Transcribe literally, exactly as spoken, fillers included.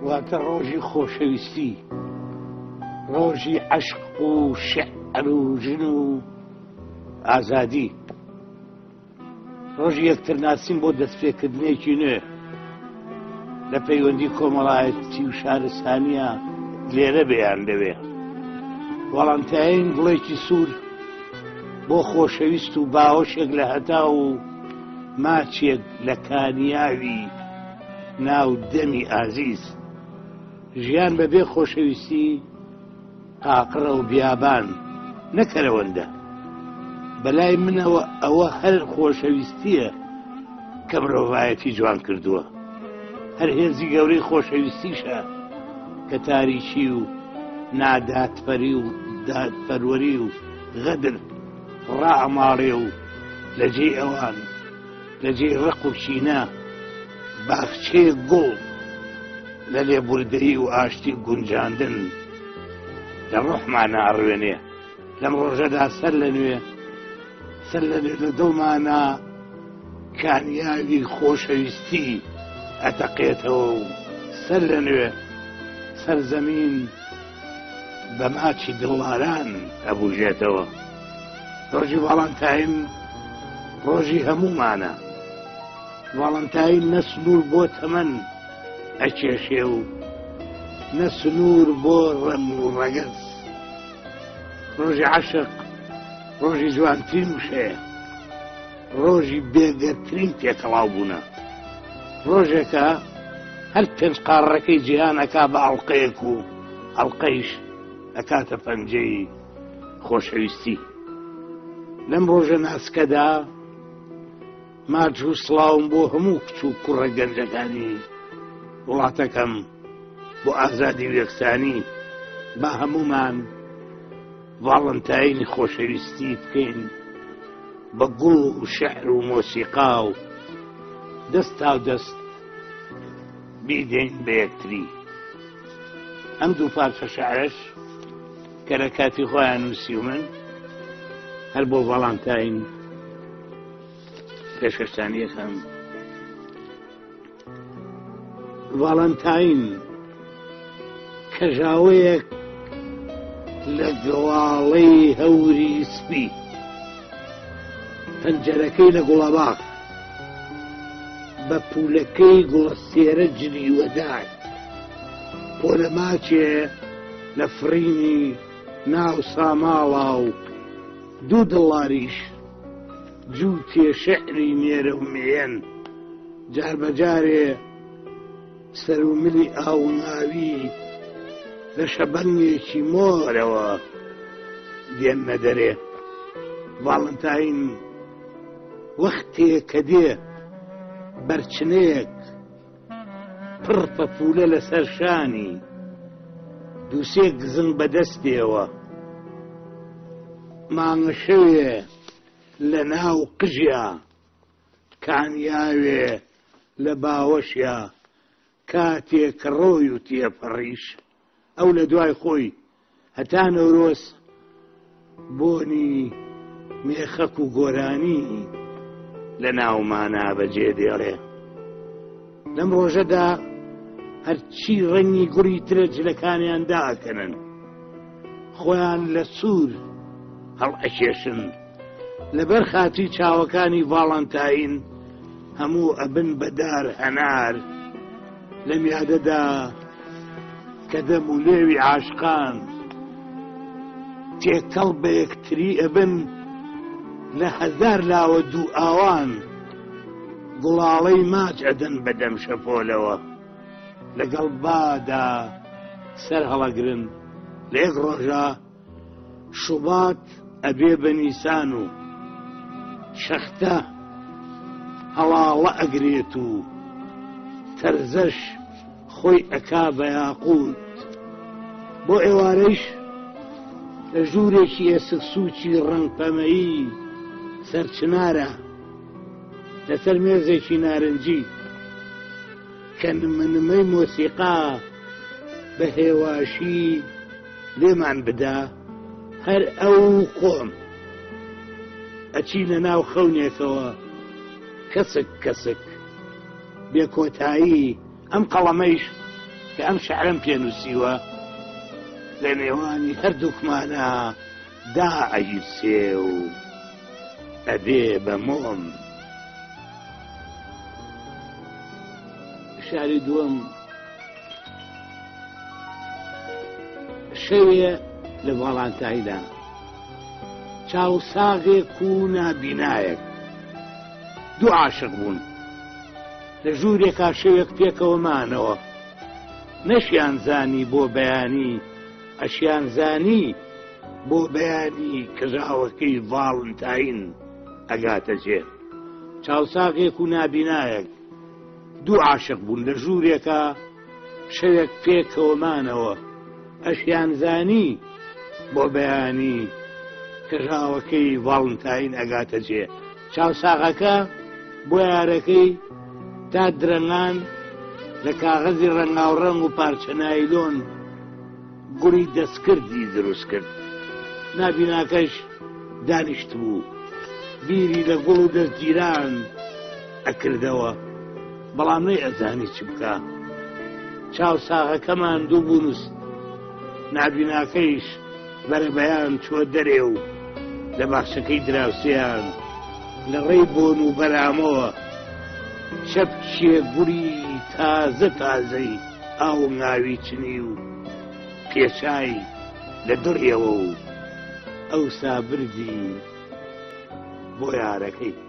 واتە ڕۆژی خۆشەویستی، ڕۆژی عەشق و شیعر و ژن و ئازادی، ڕۆژی یەکترناسیم بۆ دەستپێکردنێکی نوێ لە پەیوەندی کۆمەڵایەتی و شارستانیە لێرە بێیان لەوێ. ڤاڵەنتاین گوڵێکی سوور بۆ خۆشەویست و باوەشێک لە هەتا و ماچێک لە کانیاوی ناو دەمی ئازیز. ژیان بەبێ خۆشەویستی قاقڕە و بیابان نەکەرەوەندە. بەلای منەوە ئەوە هەر خۆشەویستیە کە مرۆڤایەتی جوان کردووە، هەر هێزی گەورەی خۆشەویستیشە کە تاریکی و ناداتپەری و دادپەروەری و غەدر ڕائەماڵێ و لە جێی ئەوان لە جێی ڕق و کینە باخچەیە گوڵ لە لێبوردەیی و ئاشتی گونجاندن لە ڕۆحمانە ئەڕوێنێ. لەم ڕۆژەدا سەر لە نوێ سەر لە نوێ لە دڵمانە کانیاوی خۆشەویستی ئەتەقێتەوە و سەر لە نوێ سەرزەمین بە ماچی دڵداران ئەبوژێتەوە. ڕۆژی ڤاڵەنتاین ڕۆژی هەموومانە. ڤاڵەنتاین نە سنوور بۆ تەمەن ئەکێشێ و نە سنوور بۆ ڕەم و ڕەگەز. ڕۆژی عەشق ڕۆژی جوانترین وشەیە، ڕۆژی بێگەرترین تێکەڵاو بوونە، ڕۆژێکە هەر پێنج قاڕەکەی جیهان ئەکا بە ئەڵقەیەک و ئەڵقەیش ئەکاتە پەنجەی خۆشەویستی. لەم ڕۆژە ناسکەدا ماچ و سڵاوم بۆ هەموو کچ و کوڕە گەنجەکانی وڵاتەکەم بۆ ئازادی و یەکسانی. با هەموومان ڤاڵەنتاینی خۆشەویستی بکەین بە گوڵ و شەعر و مۆسیقا و دەست تا دەست بیدەین بە یەکتری. ئەم دوو پارچە شەعرەش کە لە کاتی خۆیان نووسی و من هەر بۆ ڤاڵەنتاین پێشکەشتانیەکەم. ڤاڵەنتاین کەژاوەیەک لە گەواڵەی هەوری سپی، پەنجەرەکەی لە گوڵەباغ بە پولەکەی گوڵەستێرە جلیوەدار، پۆلەماچێ لە فرینی ناو ساماڵا و دوو دڵاریش جووتێ شەعری مێرە و مێن، جار بەجارێ سەر و ملی ئاوناوی لە شەبەنگێکی مۆرەوە دێنە دەرێ. ڤاڵەنتاین وەختێک کە دێ بەرچنەیەک پڕ پەپولە لەسەر شانی، دووسێ گزنگ بەدەستێەوە، مانگە شەوێ لە ناو قژیا، کانیاوێ لە باوەشیا، کاتێک ڕۆی و تێپەڕیش ئەو لە دوای خۆی هەتا نەورۆز بۆنی مێخەک و گۆرانی لە ناومانە بەجێ دێڵێ. لەم ڕۆژەدا هەرچی ڕەنگی گوڕی ترە جلەکانیان داکەنن، خۆیان لە سوور هەڵ ئەکێشن، لەبەر خاتی چاوەکانی ڤاڵەنتاین هەموو ئەبن بەدار هەنار. لەم یادەدا کە دەم و لێوی عاشقان تێکەڵ بە یەکتری ئەبن، لە هەزار لاوە دوو ئاوان گوڵاڵەی ماچ ئەدەن بەدەم شەپۆلەوە، لەگەڵ بادا سەر هەڵەگرن. لە یەک ڕۆژە شوبات ئەبێ بە نیسان و شەختە هەڵاڵە ئەگرێت و تەرزەش خۆی ئەکا بە یاقووت. بۆ ئێوارەیش لە ژوورێکی ئێسک سووچی ڕەنگپەمەیی سەرچنارە لەسەر مێزێکی نارنجی کە نمەنمەی مۆسیقا بە هێواشی لێمان بدا، هەر ئەو خۆم ئەچی لە ناو خەونێکەوە کەسک کەسک بێ کۆتایی. ئەم قەڵەمەیش کە ئەم شەعرەم پێنووسیوە لە نێوانی هەردووکمانە داعەیسێ و ئەبێ بە مۆم. شاری دووەم شەوێ لە ڤاڵانتایندا چاوساغێک و نابینایەک دوو عاشق بوون لە ژوورێکا شەوێک پێکەوە مانەوە، نەشیان زانی بۆ بەیانی، ئەشیان زانی بۆ بەیانی کەژاوەکەی ڤاڵنتاین ئەگاتە جێ. چاوساغێک و نابینایەک دوو عاشق بوون لە ژوورێکە شەوێک پێکەوە مانەوە، ئەشیان زانی بۆ بەیانی کەژاوەکەی ڤاڵنتاین ئەگاتە جێ. چاوساغەکە بۆ یارەکەی تا درەنگان لە کاغەزی ڕەنگاوڕەنگ و پارچە نایلۆن گوڵی دەستکردی دروست کرد. نابیناکەش دانیشت بوو بیری لە گوڵ و دەستگیران ئەکردەوە، بەڵام نەی ئەزانی چ بکە. چاوساغەکەمان دوو بوونست، نابیناکەیش بەرەبەیان چوە دەرێ و لە باخچەکەی دراوسیان لە ڕێی بۆن و بەرامەوە چەپچیە گوڵی تازە تازەی ئاو ناوی چنی و پێچای لە دڕیەوە و ئەوسا بردی بۆ یارەکەی.